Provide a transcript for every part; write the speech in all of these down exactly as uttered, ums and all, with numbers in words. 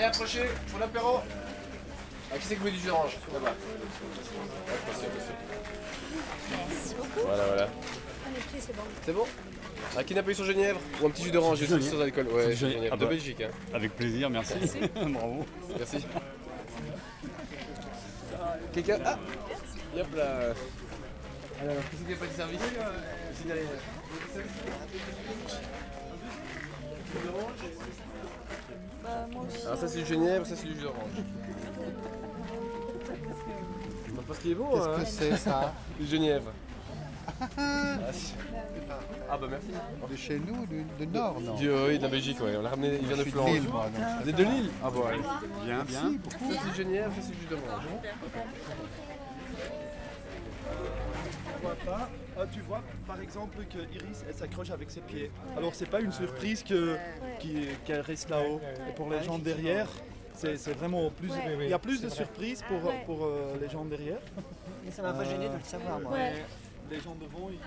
Allez, approchez, pour l'apéro. Ah, qui c'est qui veut du jus d'orange? Là-bas. Ouais, possible, possible. Merci beaucoup. Voilà, voilà. Allez, ok, c'est bon. C'est bon? Un qui n'a pas eu sur Genièvre? Ou un petit jus d'orange, juste sans alcool? Ouais, Petit Genièvre. ah De bah, Belgique. Hein. Avec plaisir, merci. Bravo. Merci. Quelqu'un? Ah! Yop là. Alors, qui c'est qui n'a pas de service? Signalez. Bah, moi aussi. Alors ça c'est du Genièvre, ça c'est du jus d'orange. On voit pas ce qui est beau, Qu'est-ce hein? que c'est ça? Du Genièvre. Ah, si. Ah bah merci. De chez nous, du, du Nord, non? Du, oui, de la Belgique, ouais. On l'a ramené, il vient Je de suis Flandre. Lille, moi, donc. Vous êtes de Lille? Ah bon, allez. Bien, bien. Merci beaucoup. Ça c'est du Genièvre, ça c'est du jus d'orange. Pas. Ah, tu vois par exemple que Iris elle s'accroche avec ses pieds. Alors c'est pas une surprise que, qui- qu'elle reste là-haut. Et pour les gens derrière, c'est, c'est vraiment plus. Ouais. Il y a plus de surprises pour, Ouais. pour euh, les gens derrière. Mais ça m'a pas gêné de le savoir, moi. Ouais. Les gens devant, ils...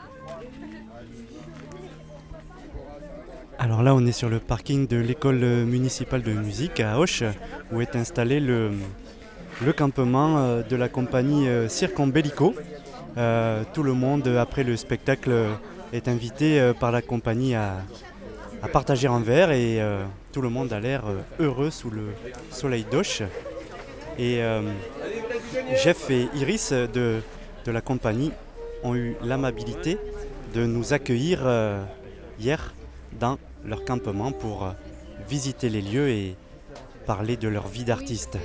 Alors là, on est sur le parking de l'école municipale de musique à Auch, où est installé le, le campement euh, de la compagnie euh, Cirque Bellico. Euh, tout le monde, après le spectacle, est invité euh, par la compagnie à, à partager un verre et euh, tout le monde a l'air euh, heureux sous le soleil d'Auch. Et euh, Jeff et Iris de, de la compagnie ont eu l'amabilité de nous accueillir euh, hier dans leur campement pour euh, visiter les lieux et parler de leur vie d'artiste.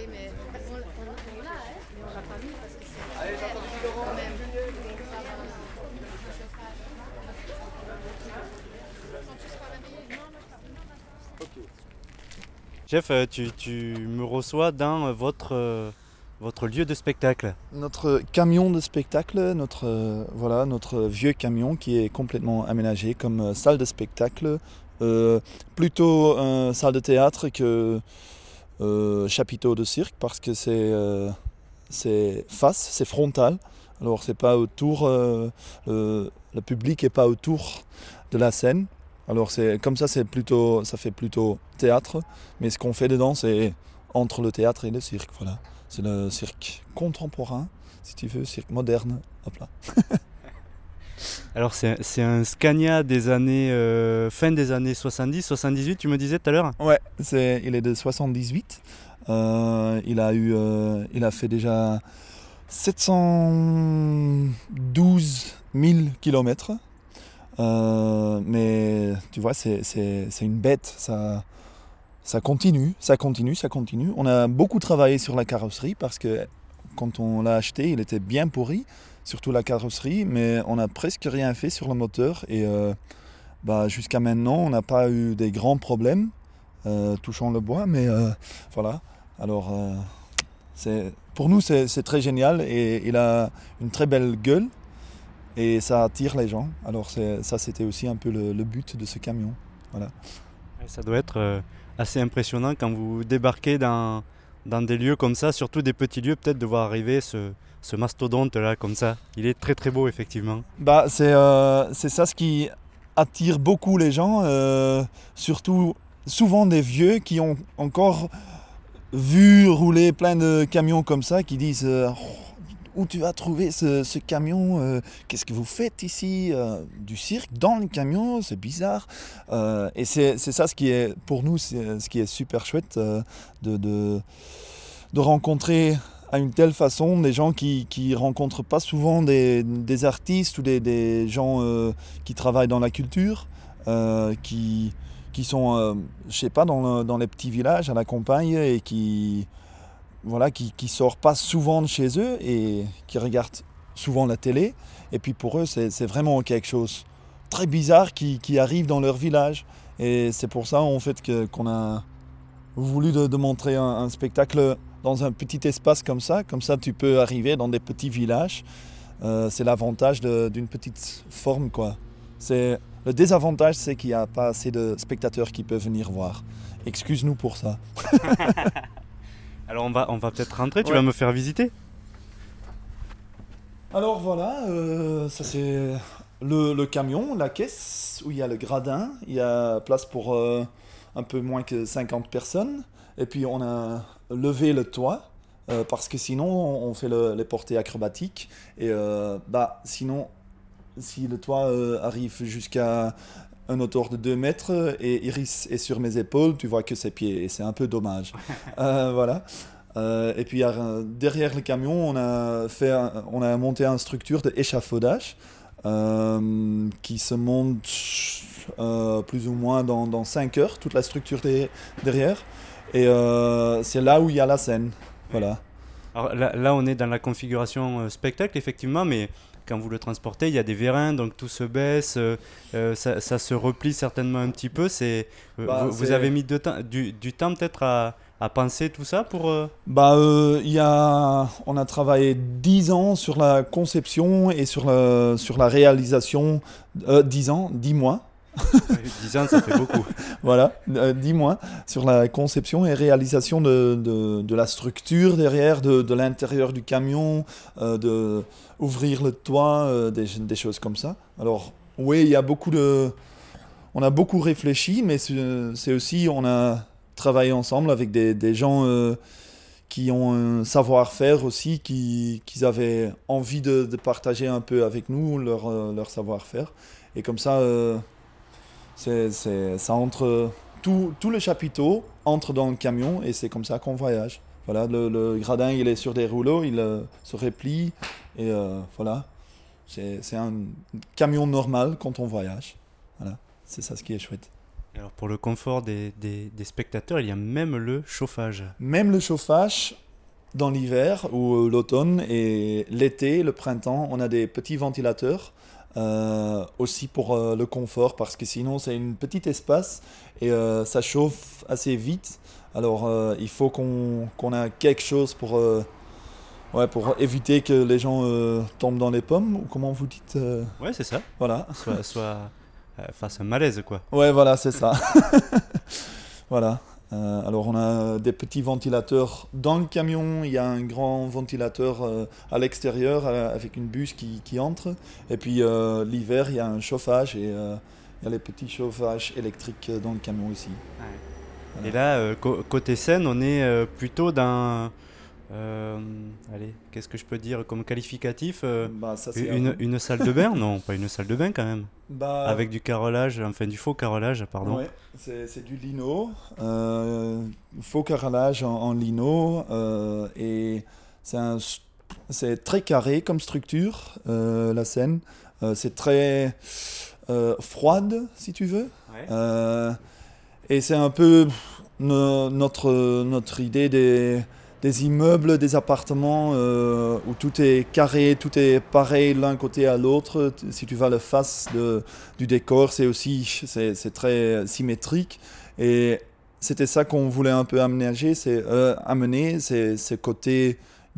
Jeff, euh, tu, tu me reçois dans euh, votre, euh, votre lieu de spectacle. Notre camion de spectacle, notre, euh, voilà, notre vieux camion qui est complètement aménagé comme euh, salle de spectacle, euh, plutôt euh, salle de théâtre que euh, chapiteau de cirque parce que c'est, euh, c'est face, c'est frontal. Alors c'est pas autour, euh, le, le public n'est pas autour de la scène. Alors c'est comme ça, c'est plutôt, ça fait plutôt théâtre, mais ce qu'on fait dedans, c'est entre le théâtre et le cirque. Voilà, c'est le cirque contemporain, si tu veux, cirque moderne. Hop là. Alors c'est, c'est un Scania des années euh, fin des années soixante-dix soixante-dix-huit, tu me disais tout à l'heure. Ouais, c'est, il est de soixante-dix-huit. Euh, il a eu, euh, il a fait déjà sept cent douze mille kilomètres. Euh, mais tu vois, c'est, c'est, c'est une bête, ça, ça continue, ça continue, ça continue. On a beaucoup travaillé sur la carrosserie parce que quand on l'a acheté, il était bien pourri, surtout la carrosserie, mais on n'a presque rien fait sur le moteur et euh, bah, jusqu'à maintenant, on n'a pas eu des grands problèmes euh, touchant le bois, mais euh, voilà. Alors, euh, c'est, pour nous, c'est, c'est très génial et il a une très belle gueule. Et ça attire les gens. Alors c'est, ça, c'était aussi un peu le, le but de ce camion. Voilà. Ça doit être euh, assez impressionnant quand vous débarquez dans, dans des lieux comme ça, surtout des petits lieux, peut-être de voir arriver ce, ce mastodonte là comme ça. Il est très très beau effectivement. Bah, c'est, euh, c'est ça ce qui attire beaucoup les gens, euh, surtout souvent des vieux qui ont encore vu rouler plein de camions comme ça, qui disent euh, où tu as trouvé ce, ce camion, euh, qu'est-ce que vous faites ici, euh, du cirque dans le camion, c'est bizarre. Euh, et c'est, c'est ça ce qui est, pour nous, c'est, ce qui est super chouette, euh, de, de, de rencontrer à une telle façon des gens qui ne rencontrent pas souvent des, des artistes ou des, des gens euh, qui travaillent dans la culture, euh, qui, qui sont, euh, je sais pas, dans, le, dans les petits villages à la campagne et qui voilà, qui ne sortent pas souvent de chez eux et qui regardent souvent la télé. Et puis pour eux, c'est, c'est vraiment quelque chose de très bizarre qui, qui arrive dans leur village. Et c'est pour ça en fait que, qu'on a voulu de, de montrer un, un spectacle dans un petit espace comme ça. Comme ça, tu peux arriver dans des petits villages. Euh, c'est l'avantage de, d'une petite forme, quoi. C'est, le désavantage, c'est qu'il n'y a pas assez de spectateurs qui peuvent venir voir. Excuse-nous pour ça. Alors on va, on va peut-être rentrer, tu Ouais. vas me faire visiter. Alors voilà, euh, ça c'est le, le camion, la caisse où il y a le gradin, il y a place pour euh, un peu moins que cinquante personnes. Et puis on a levé le toit, euh, parce que sinon on fait le- les portées acrobatiques. Et euh, bah, sinon, si le toit euh, arrive jusqu'à une hauteur de deux mètres et Iris est sur mes épaules, tu vois que ses pieds. Et c'est un peu dommage. Euh, voilà. Euh, et puis euh, derrière le camion, on a, fait un- on a monté une structure d'échafaudage euh, qui se monte euh, plus ou moins dans, dans cinq heures, toute la structure des- derrière. Et euh, c'est là où il y a la scène. Voilà. Alors là, là, on est dans la configuration euh, spectacle, effectivement, mais quand vous le transportez, il y a des vérins, donc tout se baisse, euh, euh, ça, ça se replie certainement un petit peu. C'est, euh, Bah, vous, vous c'est- avez mis de temps- du, du temps peut-être à, à penser tout ça pour... euh, Bah, euh, il y a, on a travaillé dix ans sur la conception et sur la, sur la réalisation. Euh, dix ans, dix mois. dix ans, ça fait beaucoup. Voilà, euh, dix mois sur la conception et réalisation de, de, de la structure derrière, de, de l'intérieur du camion, euh, de ouvrir le toit, euh, des, des choses comme ça. Alors, oui, il y a beaucoup de... On a beaucoup réfléchi, mais c'est c'est aussi, on a travaillé ensemble avec des, des gens euh, qui ont un savoir-faire aussi, qui, qui avaient envie de, de partager un peu avec nous leur, euh, leur savoir-faire. Et comme ça... euh, c'est, c'est, ça entre, tout, tout le chapiteau entre dans le camion et c'est comme ça qu'on voyage. Voilà, le, le gradin il est sur des rouleaux, il euh, se replie et euh, voilà. C'est, c'est un camion normal quand on voyage. Voilà, c'est ça ce qui est chouette. Alors pour le confort des, des, des spectateurs, il y a même le chauffage. Même le chauffage dans l'hiver ou l'automne et l'été, le printemps, on a des petits ventilateurs. Euh, aussi pour euh, le confort parce que sinon c'est un petit espace et euh, ça chauffe assez vite, alors euh, il faut qu'on, qu'on ait quelque chose pour, euh, ouais, pour éviter que les gens euh, tombent dans les pommes ou comment vous dites euh, Ouais, c'est ça. voilà. Soit, soit euh, fasse un malaise, quoi. Ouais, voilà, c'est ça. Voilà. Euh, alors on a des petits ventilateurs dans le camion, il y a un grand ventilateur euh, à l'extérieur euh, avec une bûche qui, qui entre. Et puis euh, l'hiver, il y a un chauffage et euh, il y a les petits chauffages électriques euh, dans le camion aussi. Voilà. Et là, euh, co- côté scène, on est euh, plutôt dans... euh, allez, qu'est-ce que je peux dire comme qualificatif euh, Bah, ça, c'est une, un- une salle de bain? Non, pas une salle de bain quand même. Bah, Avec du carrelage, enfin du faux carrelage, pardon. ouais, c'est, c'est du lino, euh, faux carrelage en, en lino euh, et c'est, un, c'est très carré comme structure, euh, la scène. Euh, c'est très euh, froide, si tu veux. Ouais. Euh, et c'est un peu no- notre, notre idée des, des immeubles, des appartements euh, où tout est carré, tout est pareil l'un côté à l'autre. Si tu vas la face de, du décor, c'est aussi c'est, c'est très symétrique. Et c'était ça qu'on voulait un peu aménager, c'est, euh, amener, c'est ce côté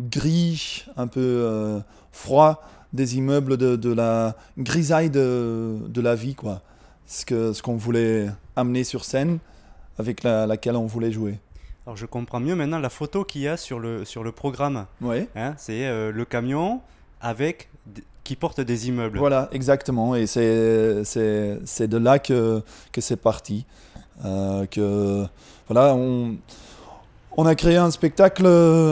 gris, un peu euh, froid des immeubles, de, de la grisaille de, de la vie, quoi. Ce, que, ce qu'on voulait amener sur scène, avec la, laquelle on voulait jouer. Alors je comprends mieux maintenant la photo qu'il y a sur le, sur le programme. Ouais. Hein, c'est euh, le camion avec d- qui porte des immeubles. Voilà, exactement. Et c'est, c'est, c'est de là que, que c'est parti. Euh, que, voilà, on, on a créé un spectacle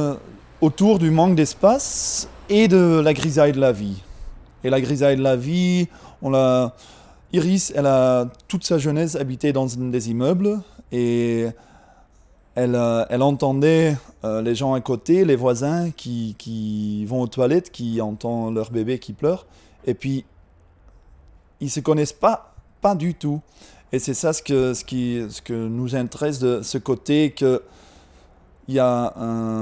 autour du manque d'espace et de la grisaille de la vie. Et la grisaille de la vie, on l'a... Iris, elle a toute sa jeunesse habité dans un des immeubles et elle, euh, elle entendait euh, les gens à côté, les voisins qui, qui vont aux toilettes, qui entendent leur bébé qui pleure. Et puis, ils ne se connaissent pas, pas du tout. Et c'est ça ce que, ce qui, ce que nous intéresse, de ce côté que il y a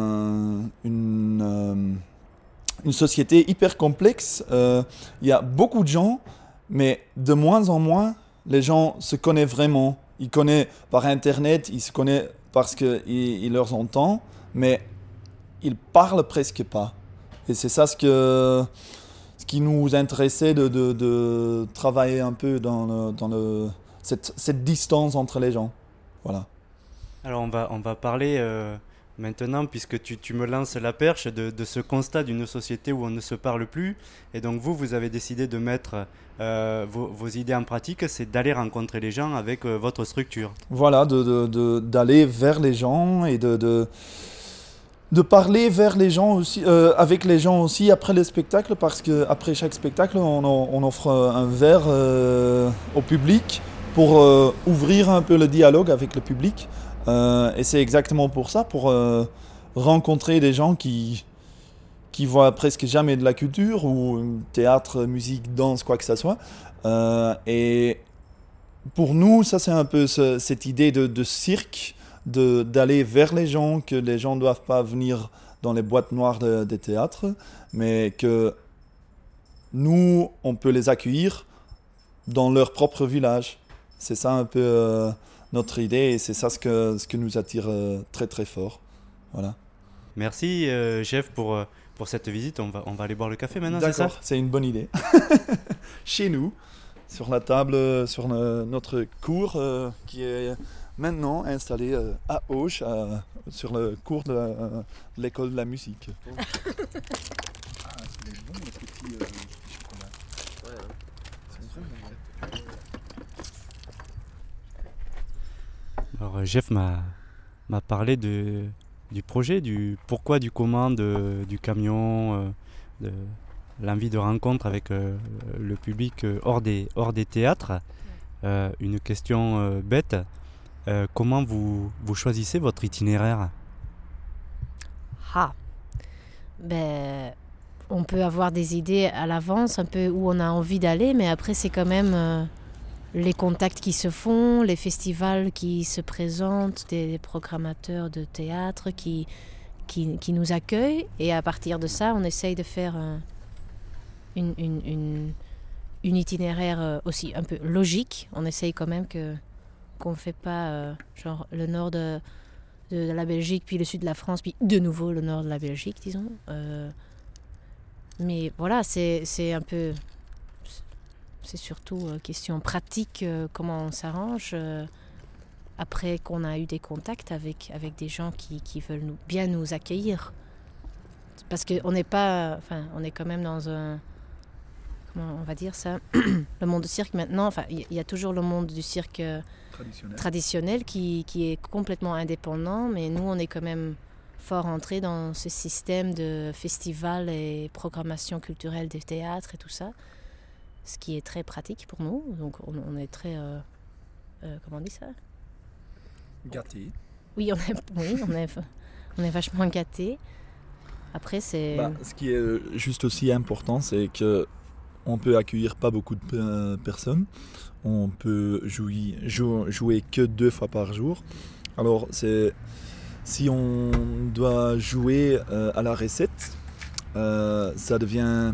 un, une, euh, une société hyper complexe. Euh, il y a beaucoup de gens, mais de moins en moins, les gens se connaissent vraiment. Ils connaissent par Internet, ils se connaissent parce qu'ils ils leur entendent, mais ils parlent presque pas. Et c'est ça ce, que, ce qui nous intéressait de, de, de travailler un peu dans, le, dans le, cette, cette distance entre les gens. Voilà. Alors on va, on va parler euh, Maintenant, puisque tu, tu me lances la perche de, de ce constat d'une société où on ne se parle plus, et donc vous, vous avez décidé de mettre euh, vos, vos idées en pratique, c'est d'aller rencontrer les gens avec euh, votre structure. Voilà, de, de, de- d'aller vers les gens et de, de, de parler vers les gens aussi, euh, avec les gens aussi après le spectacle, parce qu'après chaque spectacle, on, en- on offre un verre euh, au public pour euh, ouvrir un peu le dialogue avec le public. Euh, et c'est exactement pour ça, pour euh, rencontrer des gens qui, qui voient presque jamais de la culture, ou théâtre, musique, danse, quoi que ce soit. Euh, et pour nous, ça c'est un peu ce- cette idée de, de cirque, de, d'aller vers les gens, que les gens ne doivent pas venir dans les boîtes noires de- des théâtres, mais que nous, on peut les accueillir dans leur propre village. C'est ça un peu euh, notre idée, et c'est ça ce que, ce que nous attire euh, très très fort. Voilà. Merci, euh, Jeff, pour, euh, pour cette visite. On va, on va aller boire le café maintenant, c'est ça? D'accord, c'est une bonne idée. Chez nous, sur la table, euh, sur le- notre cours euh, qui est maintenant installé euh, à Auch, euh, sur le cours de, la- de l'école de la musique. Ah, c'est bon, les petits euh, chocolats. C'est très bon. Alors, euh, Jeff m'a, m'a parlé de, du projet, du pourquoi, du comment, de- du camion, euh, de l'envie de rencontre avec euh, le public euh, hors des, hors des théâtres. Euh, une question euh, bête, euh, comment vous, vous choisissez votre itinéraire? Ah, ben, on peut avoir des idées à l'avance, un peu où on a envie d'aller, mais après, c'est quand même euh, les contacts qui se font, les festivals qui se présentent, des programmateurs de théâtre qui, qui, qui nous accueillent. Et à partir de ça, on essaye de faire un, une, une, une, une itinéraire euh, aussi un peu logique. On essaye quand même que, qu'on ne fait pas euh, genre le nord de, de la Belgique, puis le sud de la France, puis de nouveau le nord de la Belgique, disons. Euh, mais voilà, c'est, c'est un peu... C'est surtout euh, question pratique, euh, comment on s'arrange euh, après qu'on a eu des contacts avec, avec des gens qui, qui veulent nous, bien nous accueillir. Parce qu'on n'est pas... Enfin, on est quand même dans un... Comment on va dire ça? Le monde du cirque maintenant, enfin, il y, y a toujours le monde du cirque euh, Traditionnel. traditionnel qui, qui est complètement indépendant, mais nous, on est quand même fort entré dans ce système de festivals et programmation culturelle des théâtres et tout ça, ce qui est très pratique pour nous. Donc, on, on est très... euh, euh, comment on dit ça? Gâté. Oui, on est, oui, on est, on est vachement gâtés. Après, c'est... Bah, ce qui est euh, juste aussi important, c'est que on peut accueillir pas beaucoup de euh, personnes. On peut jouer, jou- jouer que deux fois par jour. Alors, c'est, si on doit jouer euh, à la recette, euh, ça devient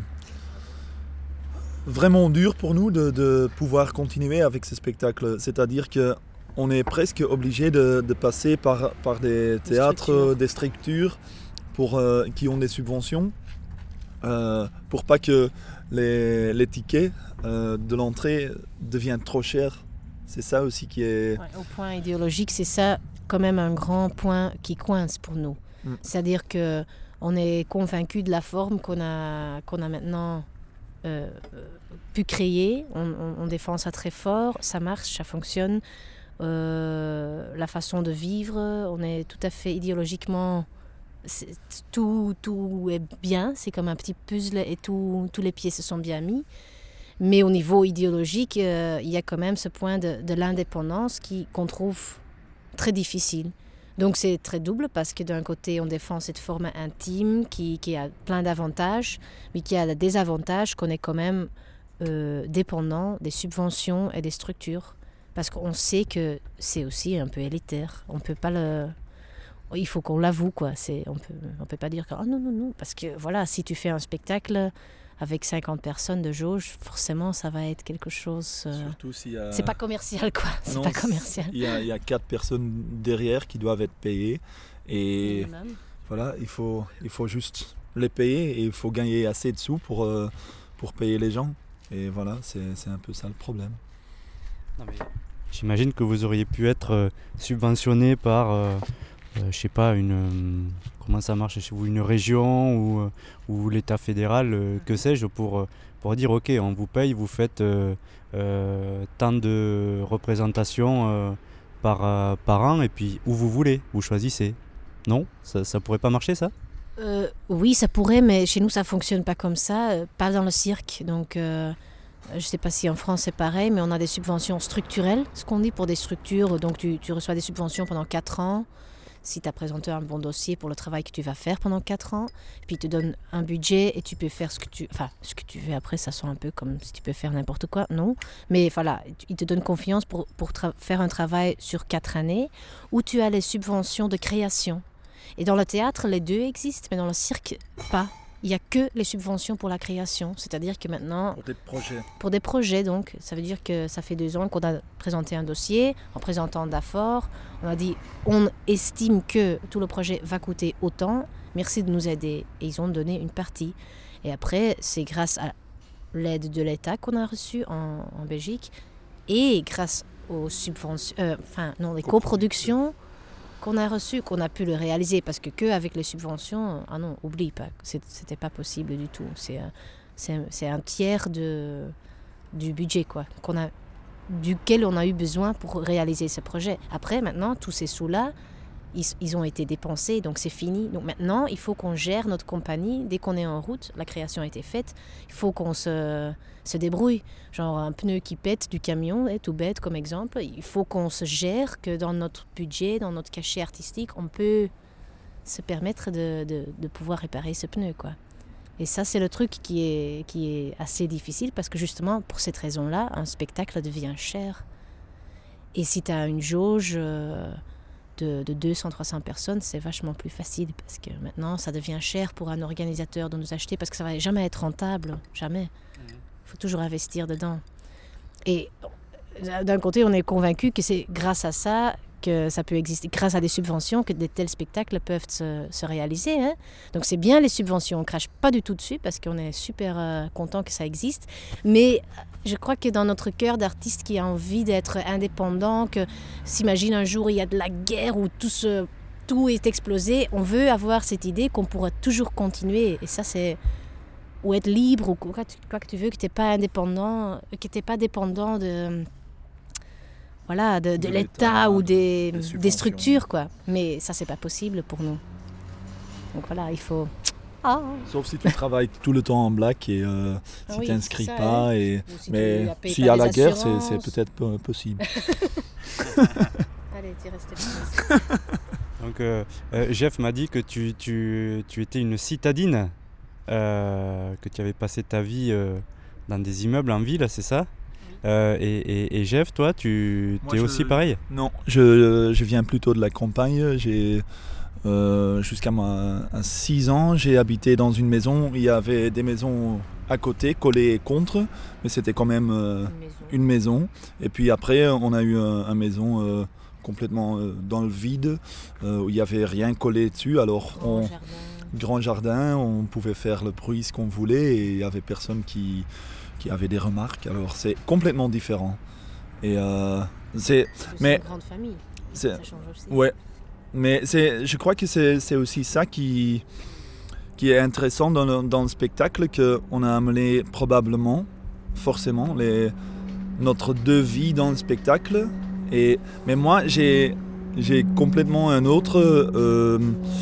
vraiment dur pour nous de, de pouvoir continuer avec ce spectacle. C'est-à-dire que on est presque obligé de, de passer par, par des théâtres, structures. euh, des structures pour, euh, qui ont des subventions, euh, pour pas que les, les tickets euh, de l'entrée deviennent trop chers. C'est ça aussi qui est... Ouais, au point idéologique, c'est ça quand même un grand point qui coince pour nous. Mm. C'est-à-dire que on est convaincu de la forme qu'on a, qu'on a maintenant euh, pu créer. On, on, on défend ça très fort, ça marche, ça fonctionne. Euh, la façon de vivre, on est tout à fait idéologiquement... c'est- Tout, tout est bien, c'est comme un petit puzzle et tout, tous les pieds se sont bien mis. Mais au niveau idéologique, euh, il y a quand même ce point de, de l'indépendance qui, qu'on trouve très difficile. Donc c'est très double parce que d'un côté, on défend cette forme intime qui, qui a plein d'avantages, mais qui a le désavantage qu'on est quand même euh, dépendant des subventions et des structures. Parce qu'on sait que c'est aussi un peu élitaire. On peut pas le... Il faut qu'on l'avoue, quoi. C'est, on peut, on peut pas dire que... Oh non, non, non. Parce que voilà, si tu fais un spectacle avec cinquante personnes de jauge, forcément, ça va être quelque chose... euh, Surtout s'il y a... C'est pas commercial, quoi. C'est Non, pas commercial. Il y, a, il y a quatre personnes derrière qui doivent être payées. Et Minimum. voilà, il faut, il faut juste les payer et il faut gagner assez de sous pour, euh, pour payer les gens. Et voilà, c'est, c'est un peu ça le problème. Non, mais j'imagine que vous auriez pu être euh, subventionné par, euh, euh, je sais pas, une, euh, comment ça marche chez vous, une région ou, euh, ou l'État fédéral, euh, que sais-je, pour, euh, pour dire ok, on vous paye, vous faites euh, euh, tant de représentations euh, par, euh, par an et puis où vous voulez, vous choisissez. Non, ça, ça pourrait pas marcher ça? Euh, oui, ça pourrait, mais chez nous, ça ne fonctionne pas comme ça, euh, pas dans le cirque. Donc, euh, je ne sais pas si en France c'est pareil, mais on a des subventions structurelles, ce qu'on dit pour des structures. Donc, tu, tu reçois des subventions pendant quatre ans, si tu as présenté un bon dossier pour le travail que tu vas faire pendant quatre ans. Puis, ils te donnent un budget et tu peux faire ce que tu, enfin, ce que tu veux. Après, ça sent un peu comme si tu peux faire n'importe quoi. Non, mais voilà, ils te donnent confiance pour, pour tra- faire un travail sur quatre années où tu as les subventions de création. Et dans le théâtre, les deux existent, mais dans le cirque, pas. Il n'y a que les subventions pour la création. C'est-à-dire que maintenant... Pour des projets. Pour des projets, donc. Ça veut dire que ça fait deux ans qu'on a présenté un dossier. En présentant d'Afor, on a dit, on estime que tout le projet va coûter autant. Merci de nous aider. Et ils ont donné une partie. Et après, c'est grâce à l'aide de l'État qu'on a reçue en, en Belgique. Et grâce aux subventions... Euh, enfin, non, les coproductions... qu'on a reçu, qu'on a pu le réaliser, parce que que avec les subventions, ah non, oublie pas, c'est, c'était pas possible du tout. C'est, c'est, c'est un tiers de, du budget quoi, qu'on a, duquel on a eu besoin pour réaliser ce projet. Après, maintenant, tous ces sous-là, ils, ils ont été dépensés, donc c'est fini. Donc maintenant, il faut qu'on gère notre compagnie. Dès qu'on est en route, la création a été faite, il faut qu'on se, se débrouille. Genre un pneu qui pète du camion, tout bête comme exemple. Il faut qu'on se gère, que dans notre budget, dans notre cachet artistique, on peut se permettre de, de, de pouvoir réparer ce pneu, quoi. Et ça, c'est le truc qui est, qui est assez difficile parce que justement, pour cette raison-là, un spectacle devient cher. Et si tu as une jauge... Euh, De, de deux cents à trois cents personnes, c'est vachement plus facile parce que maintenant, ça devient cher pour un organisateur de nous acheter parce que ça ne va jamais être rentable, jamais. Il faut toujours investir dedans. Et d'un côté, on est convaincu que c'est grâce à ça que ça peut exister, grâce à des subventions, que de tels spectacles peuvent se, se réaliser. Hein. Donc c'est bien les subventions, on ne crache pas du tout dessus parce qu'on est super euh, content que ça existe. Mais je crois que dans notre cœur d'artiste qui a envie d'être indépendant, que s'imagine un jour il y a de la guerre où tout, se, tout est explosé, on veut avoir cette idée qu'on pourra toujours continuer. Et ça, c'est... Ou être libre, ou quoi, quoi que tu veux, que tu n'es pas indépendant, que tu n'es pas dépendant de... Voilà, de, de, de l'État, l'État ou des, des, des structures, quoi. Mais ça, c'est pas possible pour nous. Donc voilà, il faut... Ah. Sauf si tu travailles tout le temps en black et euh, si oui, tu t'inscris ça, pas. hein. Et... Si mais s'il y y a la guerre, c'est, c'est peut-être p- possible. Allez, tu restes là. Donc, euh, euh, Jeff m'a dit que tu, tu, tu étais une citadine, euh, que tu avais passé ta vie euh, dans des immeubles en ville, c'est ça ? Euh, et, et, et Jeff, toi, tu es aussi pareil ? Non, je, je viens plutôt de la campagne. J'ai, euh, jusqu'à six ans, j'ai habité dans une maison. Il y avait des maisons à côté, collées contre, mais c'était quand même euh, une, maison. une maison. Et puis après, on a eu une un maison euh, complètement euh, dans le vide, euh, où il n'y avait rien collé dessus. Alors, grand, on, jardin. grand jardin, on pouvait faire le bruit ce qu'on voulait et il n'y avait personne qui... qui avait des remarques, alors c'est complètement différent. Et euh, c'est, c'est mais une grande famille. C'est, ça change aussi. Ouais, mais c'est, je crois que c'est, c'est aussi ça qui, qui est intéressant dans le, dans le spectacle, qu'on a amené probablement, forcément, les, notre devis dans le spectacle. Et, mais moi, j'ai, j'ai complètement un autre euh,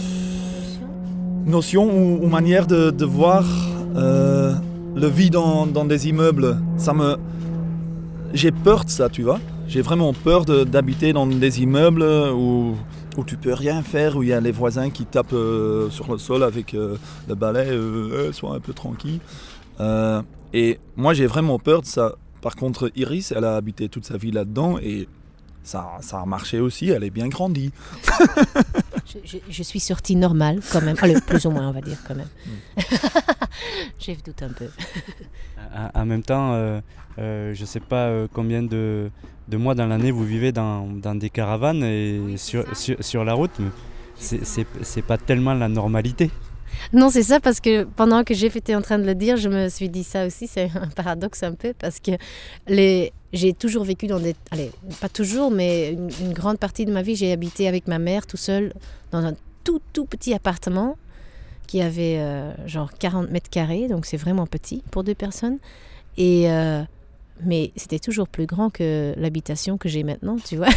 notion ou, ou manière de, de voir. Euh, Le vie dans, dans des immeubles, ça me... J'ai peur de ça, tu vois. J'ai vraiment peur de, d'habiter dans des immeubles où, où tu peux rien faire, où il y a les voisins qui tapent euh, sur le sol avec euh, le balai, euh, euh, sois un peu tranquille. Euh, et moi, j'ai vraiment peur de ça. Par contre, Iris, elle a habité toute sa vie là-dedans et ça, ça a marché aussi, elle est bien grandie. je, je, je suis sortie normale quand même, allez, plus ou moins on va dire quand même. J'ai doute un peu. En, en même temps, euh, euh, je ne sais pas euh, combien de, de mois dans l'année vous vivez dans, dans des caravanes et oui, sur, sur, sur la route, mais c'est, c'est, c'est pas tellement la normalité. Non, c'est ça, parce que pendant que Jeff était en train de le dire, je me suis dit ça aussi, c'est un paradoxe un peu, parce que les, j'ai toujours vécu dans des... Allez, pas toujours, mais une, une grande partie de ma vie, j'ai habité avec ma mère tout seul dans un tout, tout petit appartement qui avait euh, genre quarante mètres carrés, donc c'est vraiment petit pour deux personnes. Et, euh, mais c'était toujours plus grand que l'habitation que j'ai maintenant, tu vois.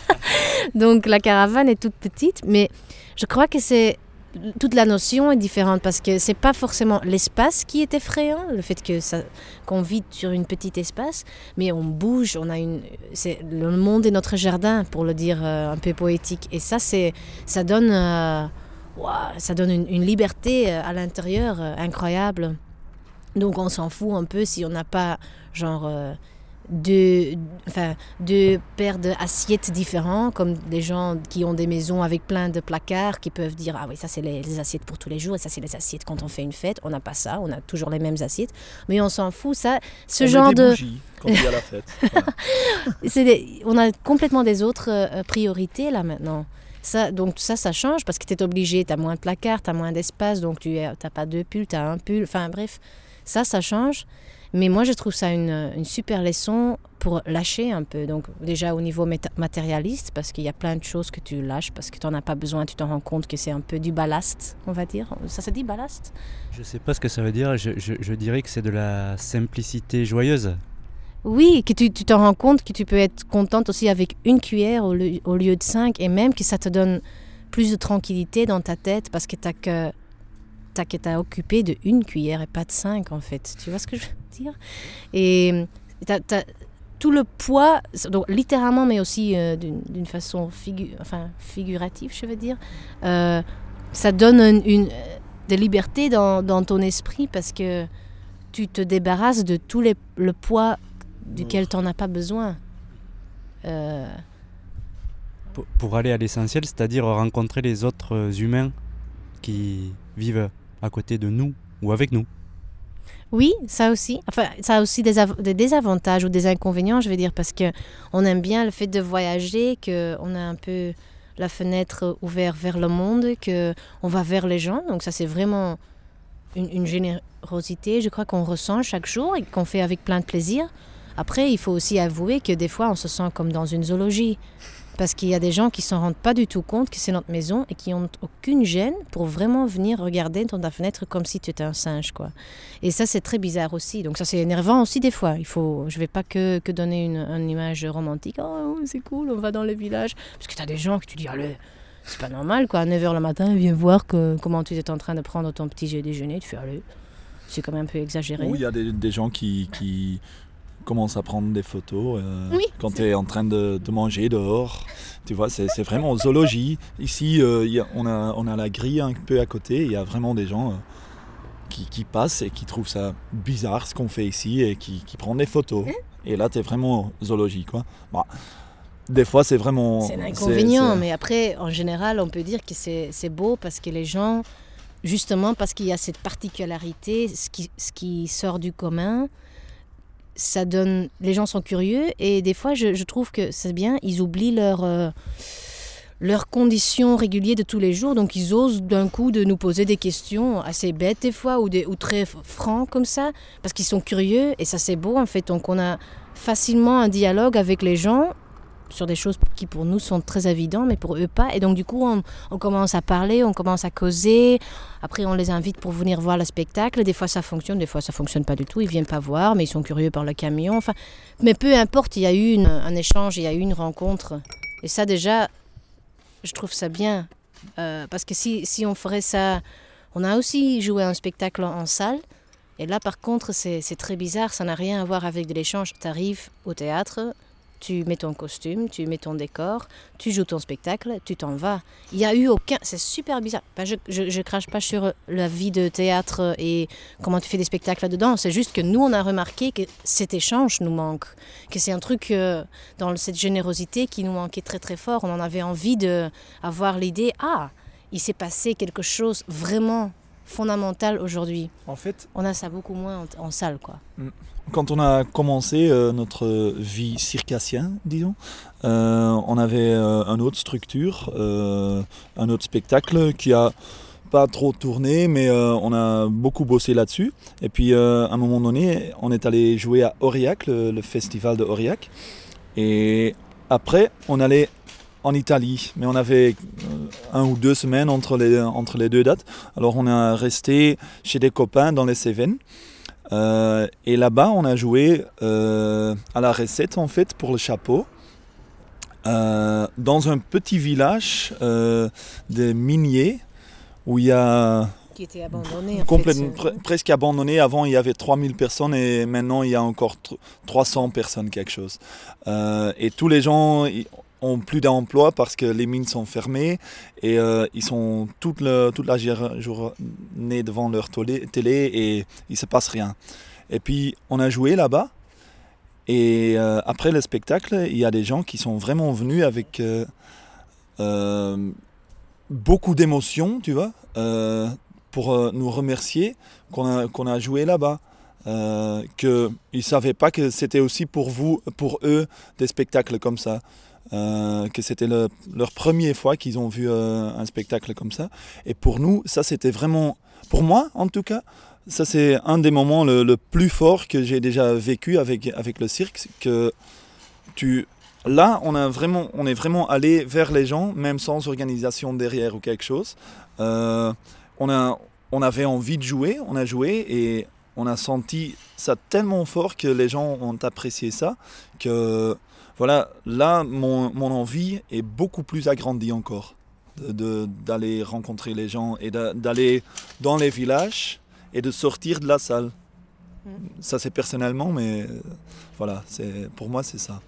Donc la caravane est toute petite, mais je crois que c'est... Toute la notion est différente parce que c'est pas forcément l'espace qui est effrayant, le fait que ça, qu'on vit sur une petite espace, mais on bouge, on a une, c'est, le monde est notre jardin, pour le dire euh, un peu poétique. Et ça, c'est, ça donne, euh, wow, ça donne une, une liberté à l'intérieur euh, incroyable. Donc on s'en fout un peu si on n'a pas genre euh, deux, enfin, deux paires d'assiettes différents, comme des gens qui ont des maisons avec plein de placards qui peuvent dire « Ah oui, ça c'est les, les assiettes pour tous les jours et ça c'est les assiettes quand on fait une fête. » On n'a pas ça, on a toujours les mêmes assiettes, mais on s'en fout. Ça, ce on genre met des de... bougies quand il y a la fête. Voilà. c'est des... On a complètement des autres euh, priorités là maintenant. Ça, donc ça, ça change parce que tu es obligé, tu as moins de placards, tu as moins d'espace, donc tu n'as pas deux pulls, tu as un pull, enfin bref, ça, ça change. Mais moi, je trouve ça une, une super leçon pour lâcher un peu. Donc déjà au niveau méta- matérialiste, parce qu'il y a plein de choses que tu lâches, parce que tu n'en as pas besoin, tu t'en rends compte que c'est un peu du ballast, on va dire. Ça se dit ballast ? Je ne sais pas ce que ça veut dire, je, je, je dirais que c'est de la simplicité joyeuse. Oui, que tu, tu t'en rends compte que tu peux être contente aussi avec une cuillère au lieu, au lieu de cinq, et même que ça te donne plus de tranquillité dans ta tête, parce que tu n'as que... T'as que t'as occupé de une cuillère et pas de cinq en fait. Tu vois ce que je veux dire ? Et t'as, t'as tout le poids, donc littéralement mais aussi euh, d'une, d'une façon figu- enfin, figurative, je veux dire, euh, ça donne une, une, de liberté dans, dans ton esprit parce que tu te débarrasses de tout les, le poids duquel tu n'en as pas besoin. Euh... Pour, pour aller à l'essentiel, c'est-à-dire rencontrer les autres humains qui vivent à côté de nous ou avec nous. Oui, ça aussi. Enfin, ça a aussi des, av- des désavantages ou des inconvénients, je veux dire, parce qu'on aime bien le fait de voyager, qu'on a un peu la fenêtre ouverte vers le monde, qu'on va vers les gens. Donc ça, c'est vraiment une, une générosité, je crois, qu'on ressent chaque jour et qu'on fait avec plein de plaisir. Après, il faut aussi avouer que des fois, on se sent comme dans une zoologie. Parce qu'il y a des gens qui ne s'en rendent pas du tout compte que c'est notre maison et qui n'ont aucune gêne pour vraiment venir regarder dans ta fenêtre comme si tu étais un singe, quoi. Et ça, c'est très bizarre aussi. Donc ça, c'est énervant aussi des fois. Il faut, je ne vais pas que, que donner une, une image romantique. Oh, c'est cool, on va dans le village. Parce que tu as des gens qui te disent, allez, c'est pas normal, quoi. À neuf heures le matin, viens voir que, comment tu es en train de prendre ton petit déjeuner. Tu fais, allez, c'est quand même un peu exagéré. Ou il y a des, des gens qui... qui... commence à prendre des photos euh, oui, quand tu es en train de, de manger dehors. Tu vois, c'est, c'est vraiment zoologie. Ici, euh, y a, on, a, on a la grille un peu à côté. Il y a vraiment des gens euh, qui, qui passent et qui trouvent ça bizarre ce qu'on fait ici et qui, qui prennent des photos. Hein? Et là, tu es vraiment zoologie, quoi. Bah, des fois, c'est vraiment... C'est un inconvénient, c'est, c'est... mais après, en général, on peut dire que c'est, c'est beau parce que les gens, justement parce qu'il y a cette particularité, ce qui, ce qui sort du commun, ça donne, les gens sont curieux et des fois je, je trouve que c'est bien, ils oublient leur, euh, leurs conditions régulières de tous les jours, donc ils osent d'un coup de nous poser des questions assez bêtes des fois ou, des, ou très francs comme ça, parce qu'ils sont curieux et ça c'est beau en fait, donc on a facilement un dialogue avec les gens sur des choses qui pour nous sont très évidentes, mais pour eux pas. Et donc du coup, on, on commence à parler, on commence à causer. Après, on les invite pour venir voir le spectacle. Des fois, ça fonctionne, des fois, ça fonctionne pas du tout. Ils viennent pas voir, mais ils sont curieux par le camion. Enfin, mais peu importe, il y a eu une, un échange, il y a eu une rencontre. Et ça, déjà, je trouve ça bien. Euh, parce que si, si on ferait ça... On a aussi joué un spectacle en, en salle. Et là, par contre, c'est, c'est très bizarre. Ça n'a rien à voir avec de l'échange. Tu arrives au théâtre... Tu mets ton costume, tu mets ton décor, tu joues ton spectacle, tu t'en vas. Il n'y a eu aucun... C'est super bizarre. Je ne crache pas sur la vie de théâtre et comment tu fais des spectacles là-dedans. C'est juste que nous, on a remarqué que cet échange nous manque. Que c'est un truc euh, dans cette générosité qui nous manquait très très fort. On en avait envie d'avoir l'idée, ah, il s'est passé quelque chose vraiment fondamental aujourd'hui. En fait... On a ça beaucoup moins en, en salle, quoi. Quand on a commencé euh, notre vie circassienne, disons, euh, on avait euh, une autre structure, euh, un autre spectacle qui a pas trop tourné, mais euh, on a beaucoup bossé là-dessus. Et puis euh, à un moment donné, on est allé jouer à Aurillac, le, le festival de Aurillac. Et après, on allait en Italie, mais on avait un ou deux semaines entre les, entre les deux dates. Alors on est resté chez des copains dans les Cévennes. Euh, et là-bas, on a joué euh, à la recette en fait pour le chapeau. Euh, dans un petit village euh, des miniers où il y a Qui était abandonné. En complètement, fait, pre- presque abandonné. Avant, il y avait trois mille personnes et maintenant, il y a encore t- trois cents personnes, quelque chose. Euh, et tous les gens ils ont plus d'emploi parce que les mines sont fermées et euh, ils sont toute, le, toute la journée devant leur télé, télé et il ne se passe rien. Et puis, on a joué là-bas. Et euh, après le spectacle, il y a des gens qui sont vraiment venus avec euh, euh, beaucoup d'émotions, tu vois, euh, pour euh, nous remercier qu'on a, qu'on a joué là-bas. Euh, qu'ils ne savaient pas que c'était aussi pour vous, pour eux, des spectacles comme ça. Euh, que c'était le, leur première fois qu'ils ont vu euh, un spectacle comme ça. Et pour nous, ça c'était vraiment, pour moi en tout cas, ça c'est un des moments le, le plus fort que j'ai déjà vécu avec, avec le cirque. Que tu, là, on, a vraiment, on est vraiment allé vers les gens, même sans organisation derrière ou quelque chose. Euh, on, a, on avait envie de jouer, on a joué et on a senti ça tellement fort que les gens ont apprécié ça. Que voilà, là, mon, mon envie est beaucoup plus agrandie encore. De, de, d'aller rencontrer les gens et de, d'aller dans les villages et de sortir de la salle. Mmh. Ça c'est personnellement, mais euh, voilà, c'est, pour moi c'est ça.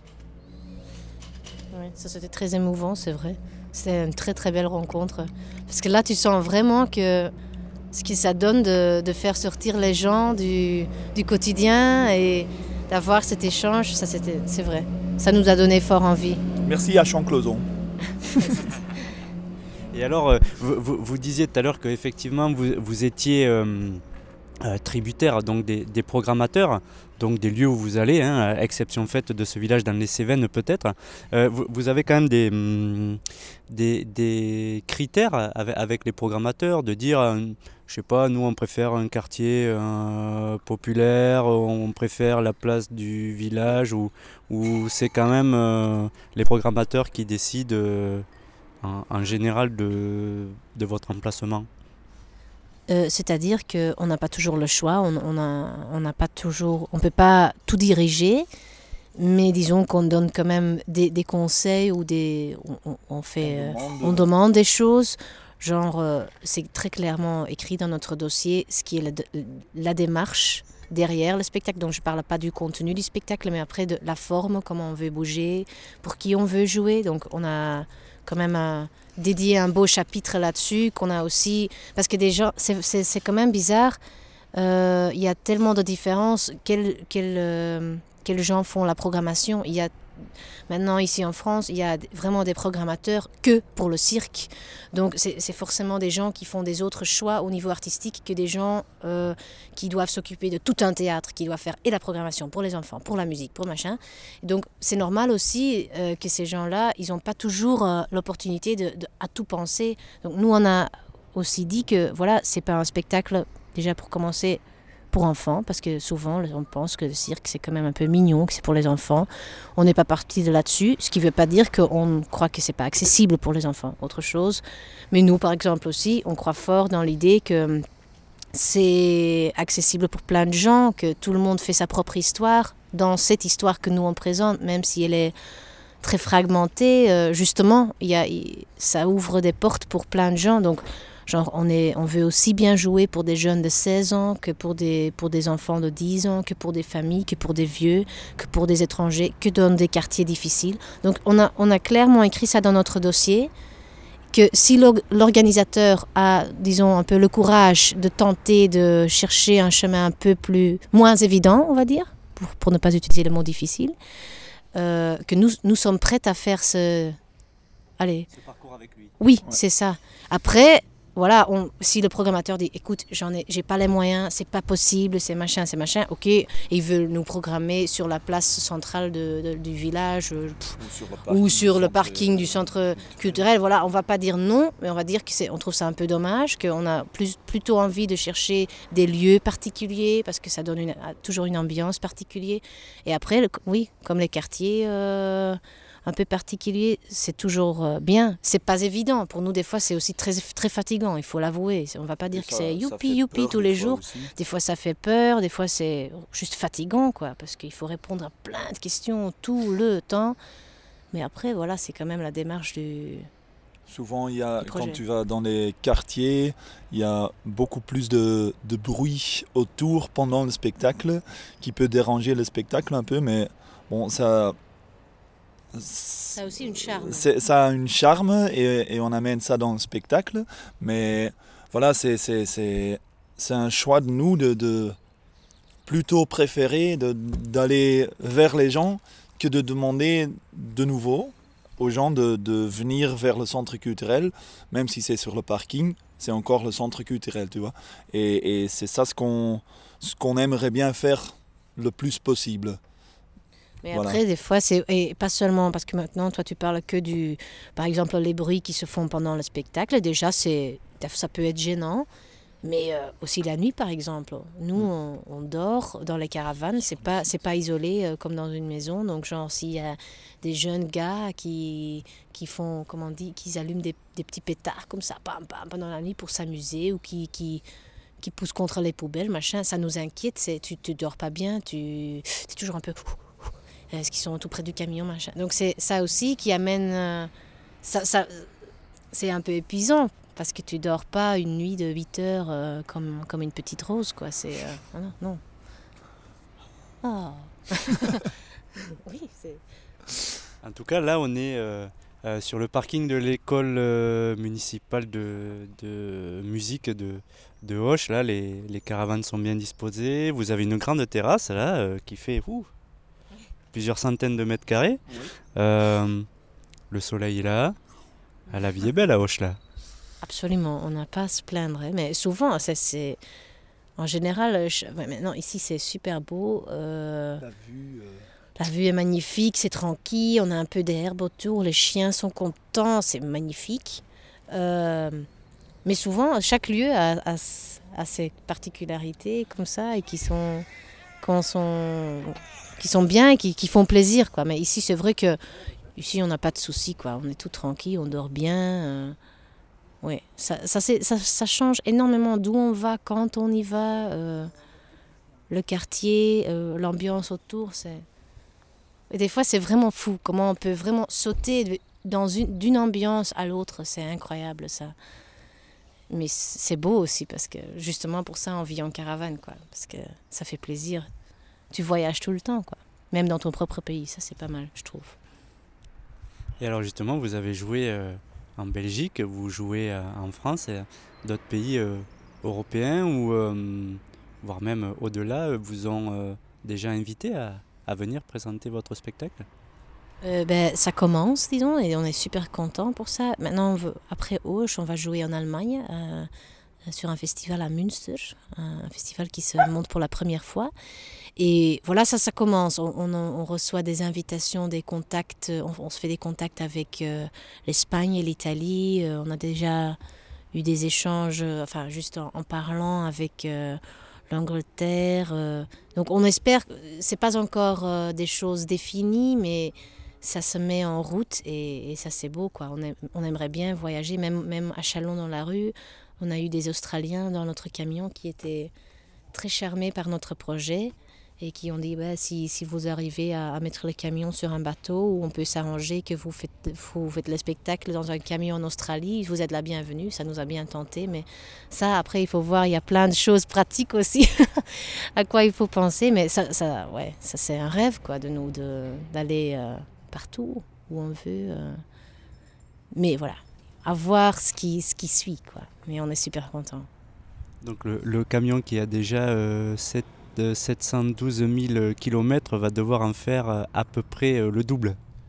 Oui, ça c'était très émouvant, c'est vrai. C'était une très très belle rencontre. Parce que là tu sens vraiment que ce que ça donne de, de faire sortir les gens du, du quotidien et d'avoir cet échange, ça c'était, c'est vrai. Ça nous a donné fort envie. Merci à Champcloson. Et alors, euh, vous, vous, vous disiez tout à l'heure qu'effectivement vous, vous étiez euh, euh, tributaire donc des, des programmateurs, donc des lieux où vous allez, hein, à exception faite de ce village dans les Cévennes peut-être. Euh, vous, vous avez quand même des, hum, des, des critères avec, avec les programmateurs de dire, euh, je sais pas, nous on préfère un quartier euh, populaire, on préfère la place du village, ou, ou c'est quand même euh, les programmateurs qui décident euh, en, en général de, de votre emplacement. Euh, c'est-à-dire qu'on n'a pas toujours le choix, on on a, on n'a pas toujours, on peut pas tout diriger, mais disons qu'on donne quand même des, des conseils ou des, on, on fait, on demande, euh, on demande des choses. Genre, euh, c'est très clairement écrit dans notre dossier ce qui est la, la démarche derrière le spectacle. Donc je ne parle pas du contenu du spectacle, mais après de la forme, comment on veut bouger, pour qui on veut jouer. Donc on a quand même un, dédié un beau chapitre là-dessus, qu'on a aussi... Parce que déjà, c'est, c'est, c'est quand même bizarre. Euh, il y a tellement de différences. Quels quel, euh, quel gens font la programmation? Il y a maintenant, ici en France, il y a vraiment des programmateurs que pour le cirque. Donc, c'est, c'est forcément des gens qui font des autres choix au niveau artistique que des gens euh, qui doivent s'occuper de tout un théâtre, qui doivent faire et la programmation pour les enfants, pour la musique, pour machin. Donc, c'est normal aussi euh, que ces gens-là, ils n'ont pas toujours euh, l'opportunité de, de, à tout penser. Donc, nous, on a aussi dit que, voilà, c'est pas un spectacle, déjà pour commencer, pour enfants, parce que souvent on pense que le cirque c'est quand même un peu mignon, que c'est pour les enfants. On n'est pas parti de là-dessus, ce qui ne veut pas dire qu'on croit que c'est pas accessible pour les enfants, autre chose. Mais nous par exemple aussi, on croit fort dans l'idée que c'est accessible pour plein de gens, que tout le monde fait sa propre histoire dans cette histoire que nous on présente, même si elle est très fragmentée. Euh, justement, y a, y, ça ouvre des portes pour plein de gens, donc genre, on, est, on veut aussi bien jouer pour des jeunes de seize ans que pour des, pour des enfants de dix ans, que pour des familles, que pour des vieux, que pour des étrangers, que dans des quartiers difficiles. Donc, on a, on a clairement écrit ça dans notre dossier, que si l'organisateur a, disons, un peu le courage de tenter de chercher un chemin un peu plus, moins évident, on va dire, pour, pour ne pas utiliser le mot difficile, euh, que nous, nous sommes prêts à faire ce... Allez. Ce parcours avec lui. Oui, ouais. C'est ça. Après... voilà, on, si le programmateur dit, écoute, j'en ai, j'ai pas les moyens, c'est pas possible, c'est machin, c'est machin, ok, et il veut nous programmer sur la place centrale de, de, du village pff, Ou sur le ou parking, sur du le centre parking du centre culturel, voilà, on va pas dire non, mais on va dire que c'est, on trouve ça un peu dommage, qu'on a plus, plutôt envie de chercher des lieux particuliers parce que ça donne une, toujours une ambiance particulière. Et après, le, oui, comme les quartiers. Euh, un peu particulier, c'est toujours euh, bien. C'est pas évident. Pour nous, des fois, c'est aussi très, très fatigant, il faut l'avouer. On va pas dire Et que ça- c'est ça youpi, fait youpi peur tous des les fois jours. aussi. Des fois, ça fait peur, des fois, c'est juste fatigant, quoi, parce qu'il faut répondre à plein de questions tout le temps. Mais après, voilà, c'est quand même la démarche du... Souvent, il y a, du projet. quand tu vas dans les quartiers, il y a beaucoup plus de, de bruit autour pendant le spectacle qui peut déranger le spectacle un peu, mais bon, ça... Ça a aussi une charme. C'est- ça a une charme et, et on amène ça dans le spectacle, mais voilà, c'est, c'est, c'est, c'est un choix de nous de, de plutôt préférer de, d'aller vers les gens que de demander de nouveau aux gens de, de venir vers le centre culturel, même si c'est sur le parking, c'est encore le centre culturel, tu vois. Et, et c'est ça ce qu'on, ce qu'on aimerait bien faire le plus possible. Mais Voilà. après, des fois, c'est... Et pas seulement, parce que maintenant, toi, tu parles que du... Par exemple, les bruits qui se font pendant le spectacle. Déjà, c'est... ça peut être gênant. Mais euh, aussi la nuit, par exemple. Nous, on, on dort dans les caravanes. C'est pas, c'est pas isolé euh, comme dans une maison. Donc, genre, s'il y a des jeunes gars qui, qui font... Comment on dit? Qui allument des, des petits pétards comme ça, bam, bam, pendant la nuit pour s'amuser, ou qui... qui qui poussent contre les poubelles, machin, ça nous inquiète. C'est, tu ne dors pas bien. Tu es toujours un peu... Est-ce qu'ils sont tout près du camion, machin. Donc c'est ça aussi qui amène... Euh, ça, ça, c'est un peu épuisant, parce que tu dors pas une nuit de huit heures euh, comme, comme une petite rose, quoi. C'est... Euh, non, non. Oh. Oui, c'est... En tout cas, là, on est euh, euh, sur le parking de l'école euh, municipale de, de musique de, de Auch. Là, les, les caravanes sont bien disposées. Vous avez une grande terrasse, là, euh, qui fait... Ouh, plusieurs centaines de mètres carrés. Oui. Euh, le soleil est là. Ah, la vie est belle à Auch, là. Absolument, on n'a pas à se plaindre. Hein, mais souvent, c'est, c'est... En général, je... ouais, maintenant, ici, c'est super beau. Euh... La vue... Euh... La vue est magnifique, c'est tranquille, on a un peu d'herbe autour, les chiens sont contents, c'est magnifique. Euh... Mais souvent, chaque lieu a, a, a ses particularités comme ça, et qui sont... Quand sont qui sont bien et qui, qui font plaisir, quoi. Mais ici, c'est vrai que ici, on n'a pas de soucis, quoi. On est tout tranquille, on dort bien. Euh, ouais, ça, ça, c'est, ça, ça change énormément d'où on va, quand on y va, euh, le quartier, euh, l'ambiance autour. C'est... Et des fois, c'est vraiment fou comment on peut vraiment sauter dans une, d'une ambiance à l'autre. C'est incroyable, ça. Mais c'est beau aussi, parce que justement pour ça, on vit en caravane, quoi. Parce que ça fait plaisir. Tu voyages tout le temps, quoi. Même dans ton propre pays, ça c'est pas mal, je trouve. Et alors justement, vous avez joué euh, en Belgique, vous jouez euh, en France et d'autres pays euh, européens ou euh, voire même au-delà vous ont euh, déjà invité à, à venir présenter votre spectacle? Euh, ben, ça commence, disons, et on est super contents pour ça. Maintenant, on veut, après Auch, on va jouer en Allemagne euh, sur un festival à Münster, un festival qui se monte pour la première fois. Et voilà, ça, ça commence. On, on, on reçoit des invitations, des contacts. On, on se fait des contacts avec euh, l'Espagne et l'Italie. Euh, on a déjà eu des échanges, euh, enfin, juste en, en parlant avec euh, l'Angleterre. Euh. Donc, on espère, c'est pas encore euh, des choses définies, mais ça se met en route et, et ça, c'est beau, quoi. On, aime, on aimerait bien voyager, même, même à Chalon dans la rue. On a eu des Australiens dans notre camion qui étaient très charmés par notre projet et qui ont dit bah, si, si vous arrivez à, à mettre le camion sur un bateau, où on peut s'arranger que vous faites, vous faites le spectacle dans un camion en Australie, vous êtes la bienvenue. Ça nous a bien tenté, mais ça, après, il faut voir, il y a plein de choses pratiques aussi à quoi il faut penser, mais ça, ça, ouais, ça c'est un rêve, quoi, de nous, de, d'aller euh, partout où on veut. Euh. Mais voilà, à voir ce qui, ce qui suit, quoi. Mais on est super contents. Donc le, le camion qui a déjà euh, sept, sept cent douze mille kilomètres va devoir en faire euh, à peu près euh, le double.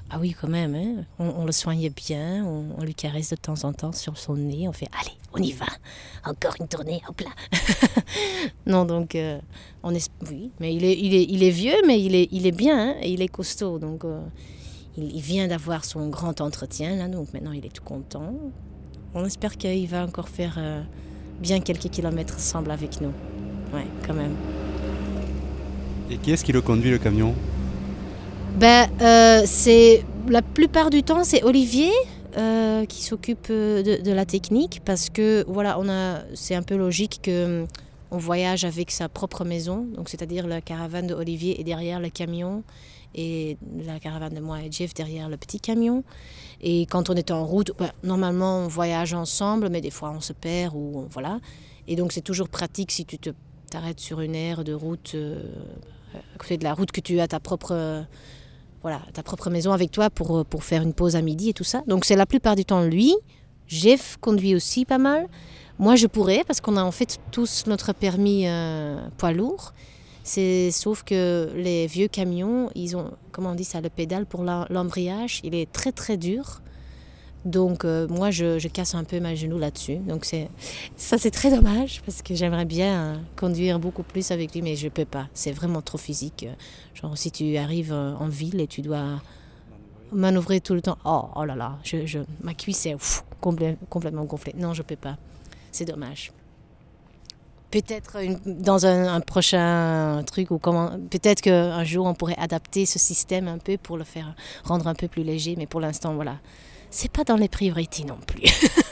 Ah oui, quand même. Hein. On, on le soigne bien, on, on lui caresse de temps en temps sur son nez. On fait « Allez, on y va. Encore une tournée, hop là. » Non, donc, euh, on est, oui, mais il est, il est, il est vieux, mais il est, il est bien, hein, et il est costaud. Donc, euh, il, il vient d'avoir son grand entretien, là, donc maintenant, il est tout content. On espère qu'il va encore faire euh, bien quelques kilomètres ensemble avec nous. Ouais, quand même. Et qui est-ce qui le conduit, le camion ? Ben, euh, c'est, la plupart du temps, c'est Olivier euh, qui s'occupe de, de la technique parce que voilà, on a, c'est un peu logique que on voyage avec sa propre maison, donc c'est-à-dire la caravane de Olivier est derrière le camion et la caravane de moi et Jeff derrière le petit camion. Et quand on est en route, ben, normalement on voyage ensemble, mais des fois on se perd ou on, voilà. Et donc c'est toujours pratique si tu te t'arrêtes sur une aire de route euh, à côté de la route que tu as ta propre euh, voilà, ta propre maison avec toi pour, pour faire une pause à midi et tout ça. Donc c'est la plupart du temps lui. Jeff conduit aussi pas mal. Moi je pourrais parce qu'on a en fait tous notre permis euh, poids lourd. C'est, sauf que les vieux camions, ils ont, comment on dit ça, le pédale pour l'embrayage, il est très très dur. Donc euh, moi je, je casse un peu ma genou là-dessus. Donc c'est, ça c'est très dommage parce que j'aimerais bien euh, conduire beaucoup plus avec lui, mais je ne peux pas. C'est vraiment trop physique. Genre si tu arrives en ville et tu dois manœuvrer tout le temps, oh, oh là là, je, je, ma cuisse est ouf, complè- complètement gonflée. Non, je ne peux pas. C'est dommage. Peut-être une, dans un, un prochain truc, ou comment, peut-être qu'un jour on pourrait adapter ce système un peu pour le faire rendre un peu plus léger, mais pour l'instant, voilà. C'est pas dans les priorités non plus.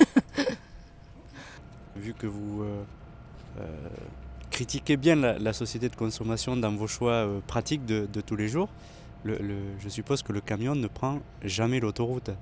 Vu que vous euh, euh, critiquez bien la, la société de consommation dans vos choix euh, pratiques de, de tous les jours, le, le, je suppose que le camion ne prend jamais l'autoroute.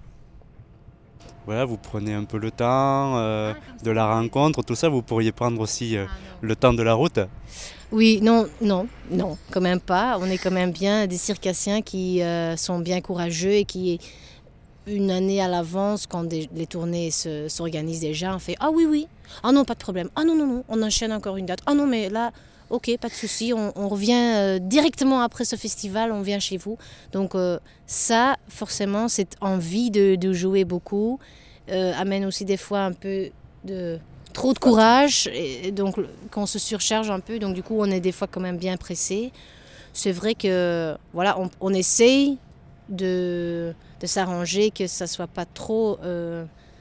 Voilà, vous prenez un peu le temps euh, ah, de la rencontre, tout ça, vous pourriez prendre aussi euh, ah, le temps de la route. Oui, non, non, non, quand même pas. On est quand même bien des circassiens qui euh, sont bien courageux et qui... Une année à l'avance, quand des, les tournées se, s'organisent déjà, on fait « Ah oui, oui, ah non, pas de problème, ah non, non, non, on enchaîne encore une date, ah non, mais là, ok, pas de souci, on, on revient euh, directement après ce festival, on vient chez vous. » Donc euh, ça, forcément, cette envie de, de jouer beaucoup euh, amène aussi des fois un peu de trop de courage, et donc qu'on se surcharge un peu, donc du coup, on est des fois quand même bien pressé. C'est vrai que, voilà, on, on essaye de... de s'arranger, que ça ne soit pas trop, euh,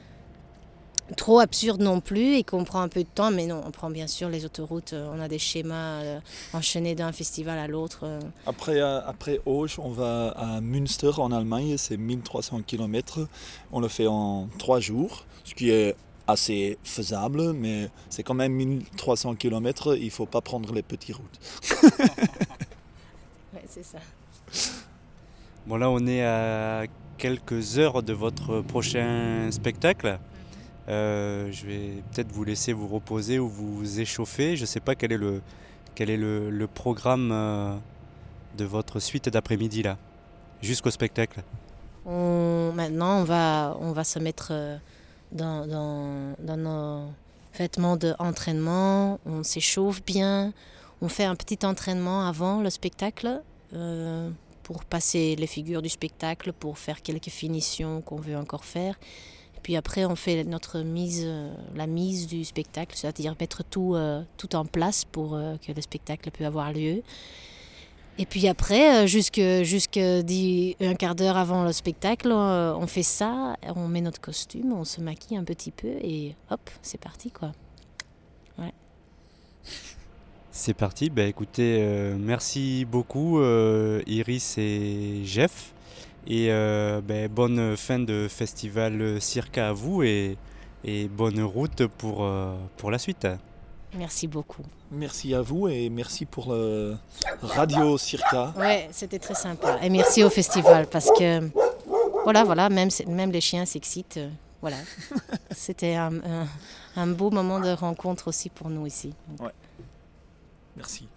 trop absurde non plus et qu'on prend un peu de temps. Mais non, on prend bien sûr les autoroutes, on a des schémas euh, enchaînés d'un festival à l'autre. Euh. Après, euh, après Auch, on va à Münster en Allemagne, c'est mille trois cents kilomètres. On le fait en trois jours, ce qui est assez faisable, mais c'est quand même mille trois cents kilomètres, il ne faut pas prendre les petites routes. Ouais, c'est ça. Bon, là, on est à quelques heures de votre prochain spectacle. Euh, je vais peut-être vous laisser vous reposer ou vous échauffer. Je ne sais pas quel est le, quel est le, le programme euh, de votre suite d'après-midi, là, jusqu'au spectacle. On, maintenant, on va, on va se mettre dans, dans, dans nos vêtements d'entraînement. On s'échauffe bien. On fait un petit entraînement avant le spectacle. Euh, pour passer les figures du spectacle, pour faire quelques finitions qu'on veut encore faire. Et puis après, on fait notre mise, la mise du spectacle, c'est-à-dire mettre tout, euh, tout en place pour euh, que le spectacle puisse avoir lieu. Et puis après, jusque, jusque dix, un quart d'heure avant le spectacle, on fait ça, on met notre costume, on se maquille un petit peu et hop, c'est parti, quoi. Ouais. C'est parti, bah écoutez, euh, merci beaucoup euh, Iris et Jeff, et euh, bah, bonne fin de festival Circa à vous, et, et bonne route pour, euh, pour la suite. Merci beaucoup. Merci à vous et merci pour le Radio Circa. Ouais, c'était très sympa, et merci au festival parce que voilà, voilà, même, même les chiens s'excitent, euh, voilà. C'était un, un, un beau moment de rencontre aussi pour nous ici. Ouais. Merci.